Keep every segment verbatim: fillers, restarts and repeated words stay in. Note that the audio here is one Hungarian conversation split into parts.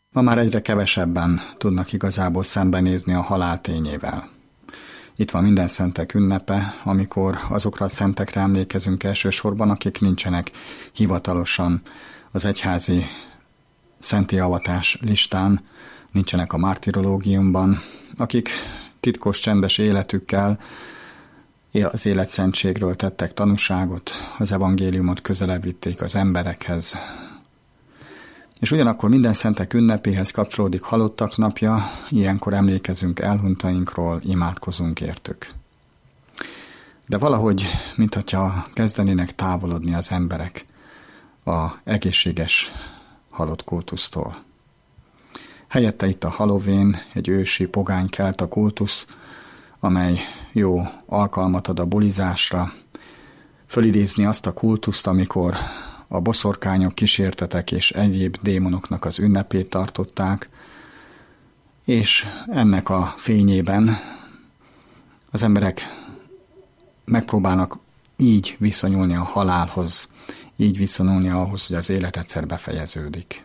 Ma már egyre kevesebben tudnak igazából szembenézni a halál tényével. Itt van minden szentek ünnepe, amikor azokra a szentekre emlékezünk elsősorban, akik nincsenek hivatalosan az egyházi szenti avatás listán, nincsenek a mártirológiumban, akik titkos, csendes életükkel az életszentségről tettek tanúságot, az evangéliumot közelebb vitték az emberekhez. És ugyanakkor minden szentek ünnepéhez kapcsolódik halottak napja, ilyenkor emlékezünk elhunytainkról, imádkozunk értük. De valahogy, mintha kezdenének távolodni az emberek a egészséges halott kultusztól. Helyette itt a Halloween, egy ősi pogány kelta kultusz, amely jó alkalmat ad a bulizásra, fölidézni azt a kultuszt, amikor a boszorkányok, kísértetek és egyéb démonoknak az ünnepét tartották, és ennek a fényében az emberek megpróbálnak így viszonyulni a halálhoz, így viszonyulni ahhoz, hogy az élet egyszer befejeződik.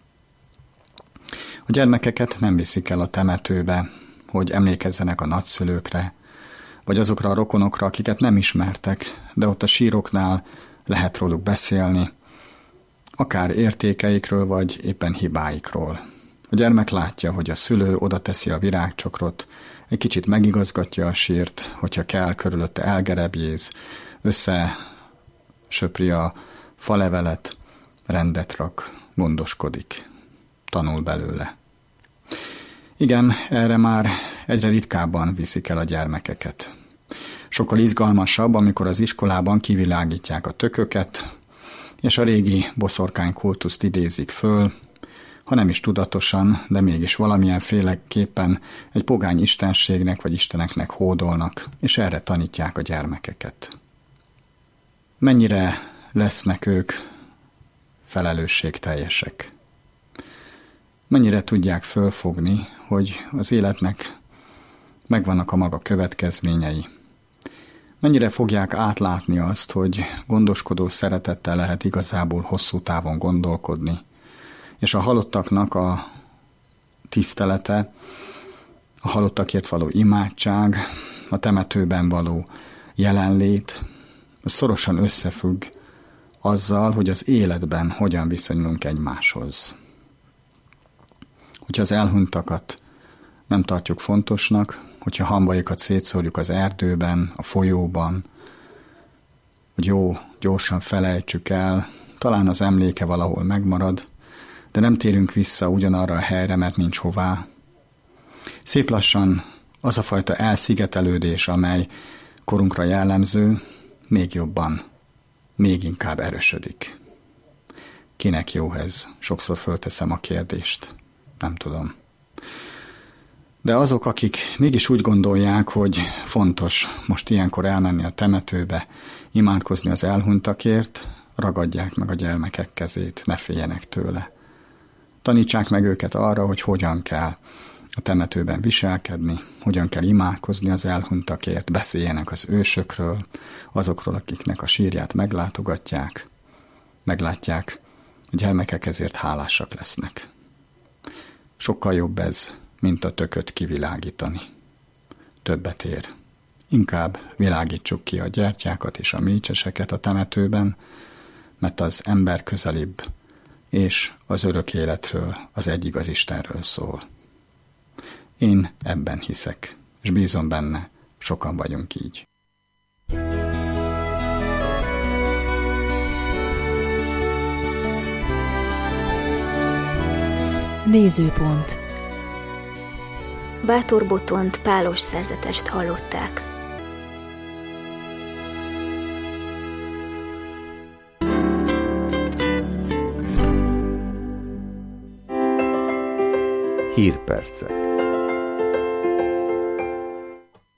A gyermekeket nem viszik el a temetőbe, hogy emlékezzenek a nagyszülőkre, vagy azokra a rokonokra, akiket nem ismertek, de ott a síroknál lehet róluk beszélni, akár értékeikről, vagy éppen hibáikról. A gyermek látja, hogy a szülő oda teszi a virágcsokrot, egy kicsit megigazgatja a sírt, hogyha kell, körülötte elgerebjéz, összesöpri a falevelet, rendet rak, gondoskodik, tanul belőle. Igen, erre már egyre ritkábban viszik el a gyermekeket. Sokkal izgalmasabb, amikor az iskolában kivilágítják a tököket, és a régi boszorkány kultuszt idézik föl, ha nem is tudatosan, de mégis valamilyen féleképpen egy pogány istenségnek vagy isteneknek hódolnak, és erre tanítják a gyermekeket. Mennyire lesznek ők felelősségteljesek? Mennyire tudják fölfogni, hogy az életnek megvannak a maga következményei? Mennyire fogják átlátni azt, hogy gondoskodó szeretettel lehet igazából hosszú távon gondolkodni, és a halottaknak a tisztelete, a halottakért való imádság, a temetőben való jelenlét, az szorosan összefügg azzal, hogy az életben hogyan viszonyulunk egymáshoz. Hogyha az elhunytakat nem tartjuk fontosnak, hogyha hamvaikat szétszórjuk az erdőben, a folyóban, hogy jó, gyorsan felejtsük el, talán az emléke valahol megmarad, de nem térünk vissza ugyanarra a helyre, mert nincs hová. Szép lassan az a fajta elszigetelődés, amely korunkra jellemző, még jobban, még inkább erősödik. Kinek jó ez? Sokszor fölteszem a kérdést. Nem tudom. De azok, akik mégis úgy gondolják, hogy fontos most ilyenkor elmenni a temetőbe, imádkozni az elhunytakért, ragadják meg a gyermekek kezét, ne féljenek tőle. Tanítsák meg őket arra, hogy hogyan kell a temetőben viselkedni, hogyan kell imádkozni az elhunytakért, beszéljenek az ősökről, azokról, akiknek a sírját meglátogatják, meglátják, a gyermekek ezért hálásak lesznek. Sokkal jobb ez, mint a tököt kivilágítani. Többet ér. Inkább világítsuk ki a gyertyákat és a mécseseket a temetőben, mert az ember közelibb, és az örök életről, az egyig az Istenről szól. Én ebben hiszek, és bízom benne, sokan vagyunk így. Nézőpont. Bátor Botont pálos szerzetest hallották. Hírpercek.